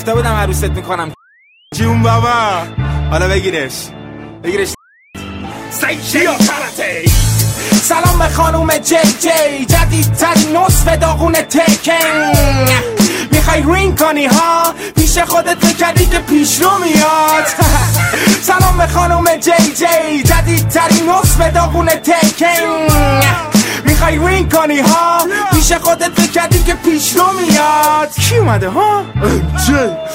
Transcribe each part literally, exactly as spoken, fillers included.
گفته بودم عروست میکنم جون بابا. حالا بگیرش بگیرش سلام به خانوم جی جی، جدیدترین نصف داغون تکن. میخوای رینگ کنی ها، پیش خودت بکردی که پیش رو میاد. سلام به خانوم جی جی، جدیدترین نصف داغون تکن. میخوای رینگ کنی ها، پیش خودت بکردی که پیش رو میاد. کی اومده ها؟ جی.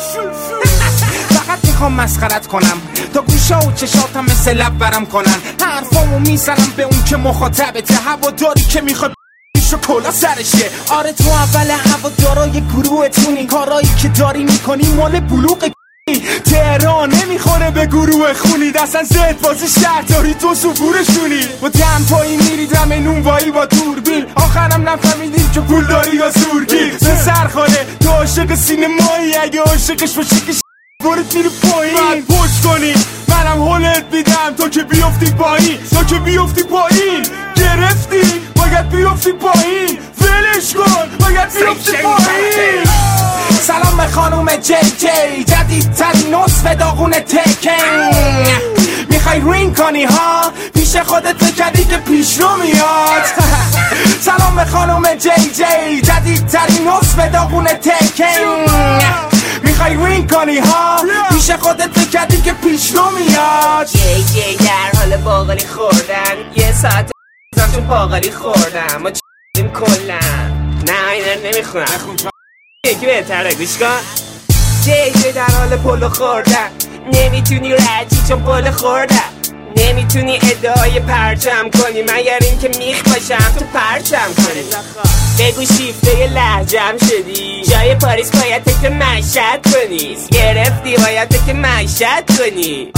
فقط میخوام مسخرت کنم تا گوشا و چشاتم مثل لب برم کنن. حرفامو میزنم به اون که مخاطبته، هواداری که میخواد شو کلا سرشه. آره تو اول هوادارای گروهتونی، کارایی که داری میکنی مال بلوغ تهران نمیخوره به گروه خونی. دستن زد بازی شهرداری تو سفورشونی. با دم پایی میری دم نونوایی با دوربین، آخرم نفهمیدیم که پول داری یا زورگیر. به سرخانه تو عاشق سینمایی، اگه عاشقش باشی که برت میری پایین. بعد پشت کنی منم هولت میدم تا که بیافتی پایین. تا که بیافتی پایین گرفتی باید بیافتی پایین. ولش کن باید بیافتی پایین. سلام به خانوم جی جی، جدیدترین نصف داغون تکن. میخوای رینگ کنی ها، پیش خودت بکردی که پیش رو میاد. سلام به خانوم جی جی، جدیدترین نصف داغون تکن. میخوای رینگ کنی ها، پیش خودت بکردی که پیش رو میاد. جی جی در حال باقالی خوردن، یه ساعت بزن تو باقالی خوردن. ما چیم کلن. نه اینا نمیخونم، یکی بهتره گوش کن. جی جی در حال پلو خوردن، نمیتونی رجی چون پلو خوردن. نمیتونی ادعای پرچم کنی مگر این که میخ باشم تو پرچم کنی. بگو شیفته لهجم شدی، جای پاریس باید تک مشهد کنی. گرفتی باید تک مشهد کنی.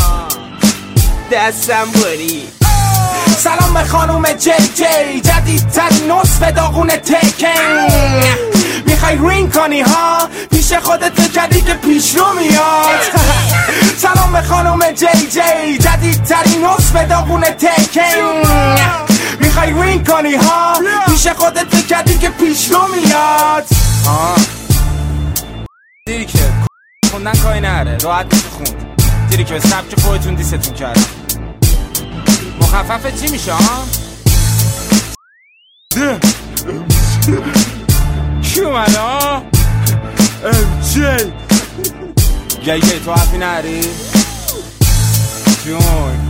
دستم بری. سلام به خانوم جی جی، جدیدترین نصف داغون تکن. میخوای رینگ کنی ها، پیش خودت بکردی که پیش رو میاد. سلام به خانوم جی جی، جدیدترین نصف داغون تکن. میخوای رینگ کنی ها، پیش خودت بکردی که پیش رو میاد. آه دیری که خوندن کاری نره، راحت میشه خوند. دیری که به سبک خودتون دیستون کردم. مخفف چی میشه ها؟ کی اومده ها؟ ام جی گی گی تو حرفی نری؟ جون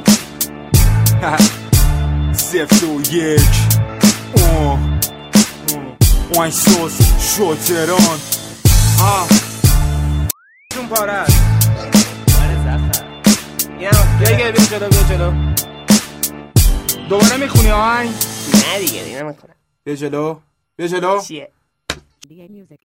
سفت و یک اوه وین سوس شوتران. آه جون پارد گی گی بیا جلو بیا جلو. دوباره میخونی آهنگ؟ نه دیگه دیگه نمیخونم. بیا جلو بیا جلو. چیه؟